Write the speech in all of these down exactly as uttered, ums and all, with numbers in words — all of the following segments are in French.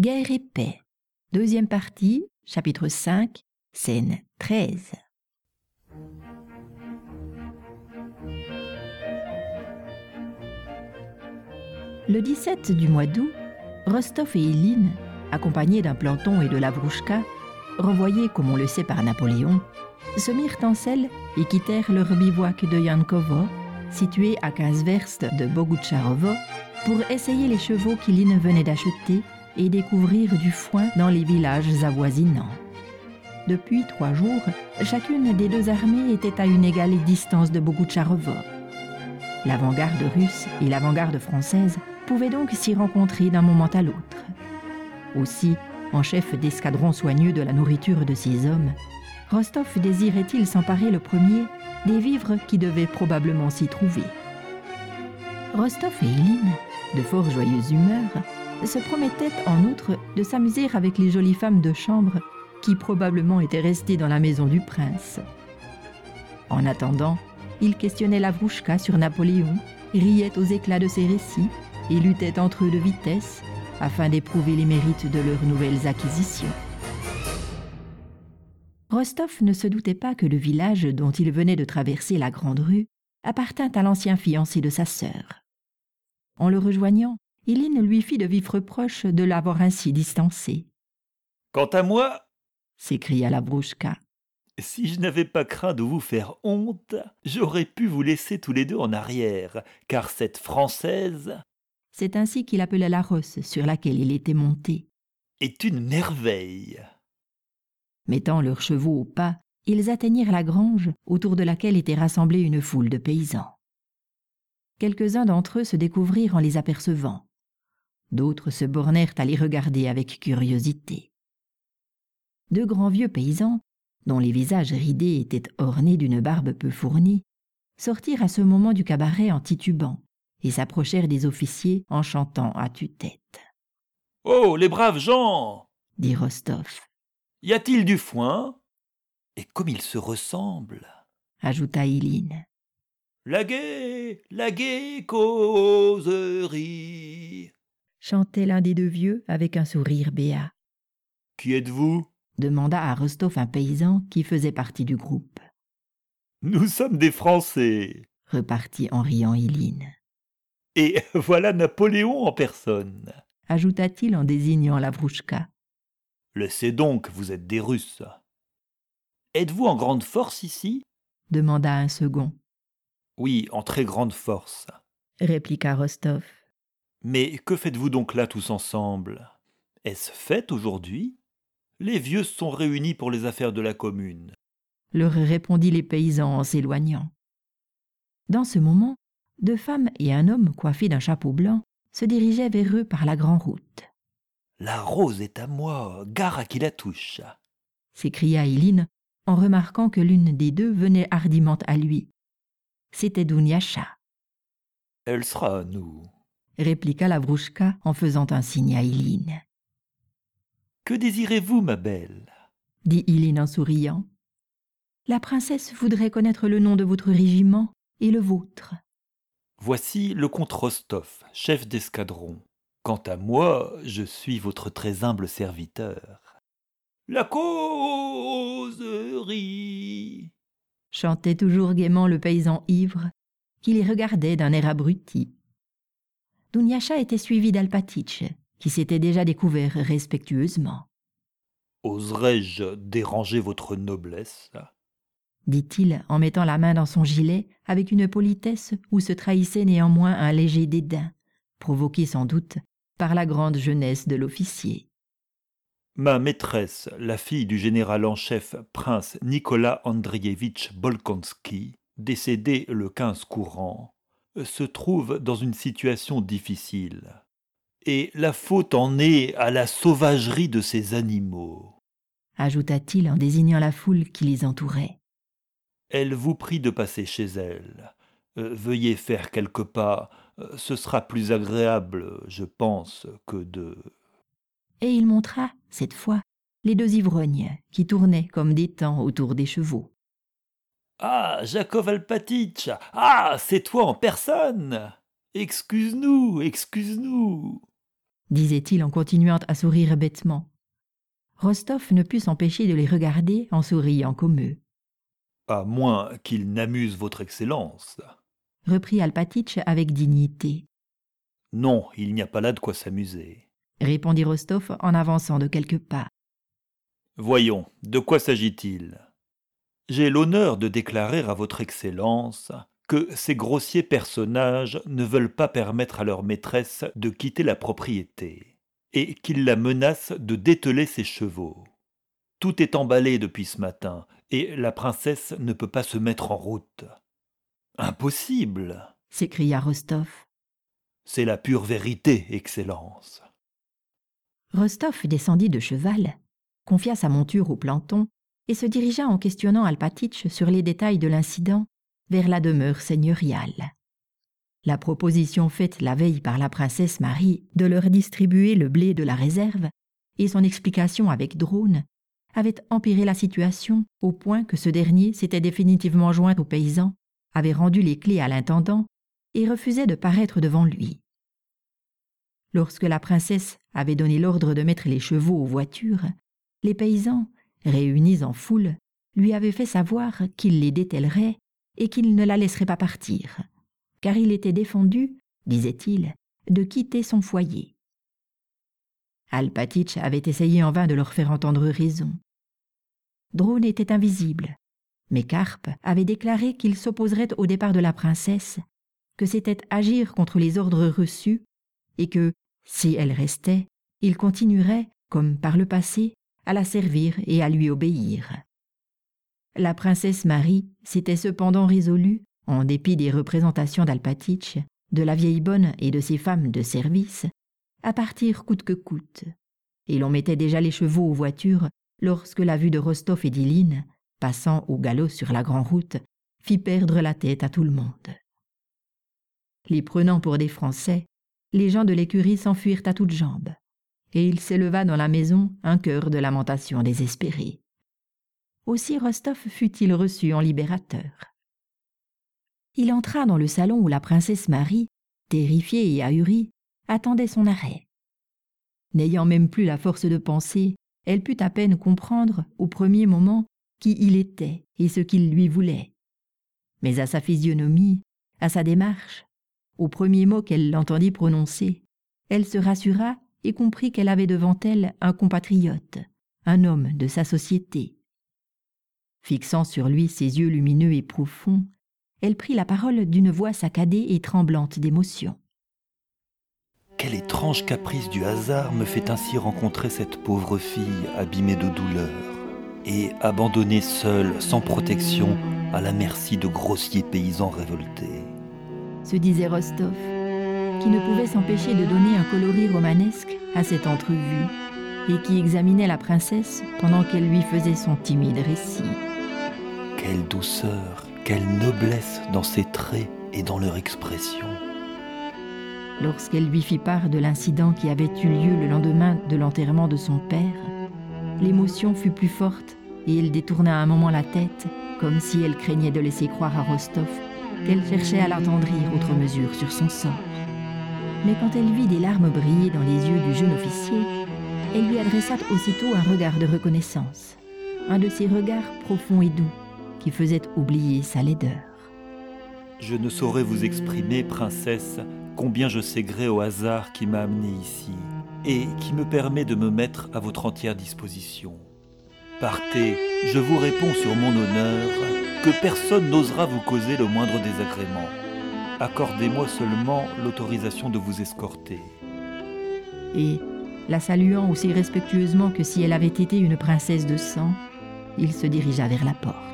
Guerre et paix. Deuxième partie, chapitre cinq, scène treize. Le dix-sept du mois d'août, Rostov et Iline, accompagnés d'un planton et de Lavrouchka, renvoyés comme on le sait par Napoléon, se mirent en selle et quittèrent leur bivouac de Yankovo, situé à quinze verstes de Bogoutcharovo, pour essayer les chevaux qu'Iline venait d'acheter et découvrir du foin dans les villages avoisinants. Depuis trois jours, chacune des deux armées était à une égale distance de Bogoutcharovo. L'avant-garde russe et l'avant-garde française pouvaient donc s'y rencontrer d'un moment à l'autre. Aussi, en chef d'escadron soigneux de la nourriture de ses hommes, Rostov désirait-il s'emparer le premier des vivres qui devaient probablement s'y trouver. Rostov et Iline, de fort joyeuse humeur, se promettaient en outre de s'amuser avec les jolies femmes de chambre qui probablement étaient restées dans la maison du prince. En attendant, ils questionnaient Lavrouchka sur Napoléon, riaient aux éclats de ses récits et luttaient entre eux de vitesse afin d'éprouver les mérites de leurs nouvelles acquisitions. Rostov ne se doutait pas que le village dont il venait de traverser la grande rue appartint à l'ancien fiancé de sa sœur. En le rejoignant, Iline lui fit de vifs reproches de l'avoir ainsi distancé. « Quant à moi, s'écria Lavrouchka, si je n'avais pas craint de vous faire honte, j'aurais pu vous laisser tous les deux en arrière, car cette Française... » C'est ainsi qu'il appelait la rosse sur laquelle il était monté. « est une merveille. » Mettant leurs chevaux au pas, ils atteignirent la grange autour de laquelle était rassemblée une foule de paysans. Quelques-uns d'entre eux se découvrirent en les apercevant. D'autres se bornèrent à les regarder avec curiosité. Deux grands vieux paysans, dont les visages ridés étaient ornés d'une barbe peu fournie, sortirent à ce moment du cabaret en titubant et s'approchèrent des officiers en chantant à tue-tête. « Oh, les braves gens !» dit Rostov. « Y a-t-il du foin ? Et comme ils se ressemblent !» ajouta Iline. « La gaie, la gaie causerie !» chantait l'un des deux vieux avec un sourire béat. « Qui êtes-vous » demanda à Rostov un paysan qui faisait partie du groupe. « Nous sommes des Français » repartit en riant Iline. « Et voilà Napoléon en personne » ajouta-t-il en désignant Lavrouchka. « Laissez donc, vous êtes des Russes. »« Êtes-vous en grande force ici » demanda un second. « Oui, en très grande force » répliqua Rostov. « Mais que faites-vous donc là tous ensemble ? Est-ce fête aujourd'hui ? Les vieux se sont réunis pour les affaires de la commune. » leur répondit les paysans en s'éloignant. Dans ce moment, deux femmes et un homme coiffés d'un chapeau blanc se dirigeaient vers eux par la grande route. « La rose est à moi, gare à qui la touche !» s'écria Iline en remarquant que l'une des deux venait hardiment à lui. C'était Douniacha. « Elle sera à nous » répliqua Lavrouchka en faisant un signe à Iline. « Que désirez-vous, ma belle ?» dit Iline en souriant. « La princesse voudrait connaître le nom de votre régiment et le vôtre. » « Voici le comte Rostov, chef d'escadron. Quant à moi, je suis votre très humble serviteur. »« La causerie !» chantait toujours gaiement le paysan ivre, qui les regardait d'un air abruti. Douniacha était suivi d'Alpatitch, qui s'était déjà découvert respectueusement. « Oserais-je déranger votre noblesse ?» dit-il en mettant la main dans son gilet avec une politesse où se trahissait néanmoins un léger dédain, provoqué sans doute par la grande jeunesse de l'officier. « Ma maîtresse, la fille du général en chef prince Nicolas Andrievitch Bolkonsky, décédé le quinze courant, se trouve dans une situation difficile. Et la faute en est à la sauvagerie de ces animaux. » ajouta-t-il en désignant la foule qui les entourait. Elle vous prie de passer chez elle. Euh, veuillez faire quelques pas. Euh, ce sera plus agréable, je pense, que de... Et il montra, cette fois, les deux ivrognes qui tournaient comme des tans autour des chevaux. « Ah, Jakov Alpatitch ! Ah, c'est toi en personne ! Excuse-nous, excuse-nous » disait-il en continuant à sourire bêtement. Rostov ne put s'empêcher de les regarder en souriant comme eux. « À moins qu'il n'amuse votre Excellence. » reprit Alpatitch avec dignité. « Non, il n'y a pas là de quoi s'amuser. » répondit Rostov en avançant de quelques pas. « Voyons, de quoi s'agit-il ? J'ai l'honneur de déclarer à votre Excellence que ces grossiers personnages ne veulent pas permettre à leur maîtresse de quitter la propriété et qu'ils la menacent de dételer ses chevaux. Tout est emballé depuis ce matin et la princesse ne peut pas se mettre en route. »« Impossible !» s'écria Rostov. « C'est la pure vérité, Excellence. » Rostov descendit de cheval, confia sa monture au planton et se dirigea en questionnant Alpatitch sur les détails de l'incident vers la demeure seigneuriale. La proposition faite la veille par la princesse Marie de leur distribuer le blé de la réserve et son explication avec Drone avait empiré la situation au point que ce dernier s'était définitivement joint aux paysans, avait rendu les clés à l'intendant et refusait de paraître devant lui. Lorsque la princesse avait donné l'ordre de mettre les chevaux aux voitures, les paysans, réunis en foule, lui avaient fait savoir qu'il les détellerait et qu'il ne la laisserait pas partir, car il était défendu, disait-il, de quitter son foyer. Alpatitch avait essayé en vain de leur faire entendre raison. Drone était invisible, mais Carpe avait déclaré qu'il s'opposerait au départ de la princesse, que c'était agir contre les ordres reçus et que, si elle restait, il continuerait, comme par le passé, à la servir et à lui obéir. La princesse Marie s'était cependant résolue, en dépit des représentations d'Alpatitch, de la vieille bonne et de ses femmes de service, à partir coûte que coûte, et l'on mettait déjà les chevaux aux voitures lorsque la vue de Rostov et d'Iline, passant au galop sur la grande route, fit perdre la tête à tout le monde. Les prenant pour des Français, les gens de l'écurie s'enfuirent à toutes jambes, et il s'éleva dans la maison un chœur de lamentation désespérée. Aussi Rostov fut-il reçu en libérateur. Il entra dans le salon où la princesse Marie, terrifiée et ahurie, attendait son arrêt. N'ayant même plus la force de penser, elle put à peine comprendre, au premier moment, qui il était et ce qu'il lui voulait. Mais à sa physionomie, à sa démarche, au premier mot qu'elle l'entendit prononcer, elle se rassura et comprit qu'elle avait devant elle un compatriote, un homme de sa société. Fixant sur lui ses yeux lumineux et profonds, elle prit la parole d'une voix saccadée et tremblante d'émotion. « Quel étrange caprice du hasard me fait ainsi rencontrer cette pauvre fille abîmée de douleur et abandonnée seule, sans protection, à la merci de grossiers paysans révoltés. » se disait Rostov, qui ne pouvait s'empêcher de donner un coloris romanesque à cette entrevue et qui examinait la princesse pendant qu'elle lui faisait son timide récit. Quelle douceur, quelle noblesse dans ses traits et dans leur expression. Lorsqu'elle lui fit part de l'incident qui avait eu lieu le lendemain de l'enterrement de son père, l'émotion fut plus forte et elle détourna un moment la tête, comme si elle craignait de laisser croire à Rostov qu'elle cherchait à l'attendrir outre mesure sur son sort. Mais quand elle vit des larmes briller dans les yeux du jeune officier, elle lui adressa aussitôt un regard de reconnaissance, un de ces regards profonds et doux qui faisaient oublier sa laideur. « Je ne saurais vous exprimer, princesse, combien je sais gré au hasard qui m'a amené ici et qui me permet de me mettre à votre entière disposition. Partez, je vous réponds sur mon honneur que personne n'osera vous causer le moindre désagrément. Accordez-moi seulement l'autorisation de vous escorter. » Et, la saluant aussi respectueusement que si elle avait été une princesse de sang, il se dirigea vers la porte.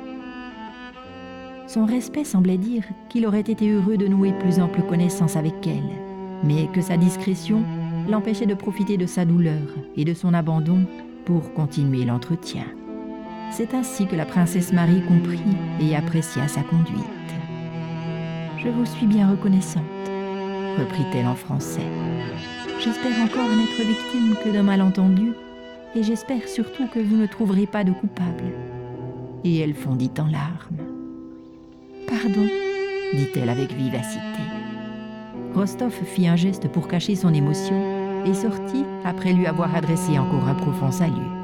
Son respect semblait dire qu'il aurait été heureux de nouer plus ample connaissance avec elle, mais que sa discrétion l'empêchait de profiter de sa douleur et de son abandon pour continuer l'entretien. C'est ainsi que la princesse Marie comprit et apprécia sa conduite. « Je vous suis bien reconnaissante, » reprit-elle en français. « J'espère encore n'être victime que d'un malentendu, et j'espère surtout que vous ne trouverez pas de coupable. » Et elle fondit en larmes. « Pardon, » dit-elle avec vivacité. Rostov fit un geste pour cacher son émotion, et sortit après lui avoir adressé encore un profond salut.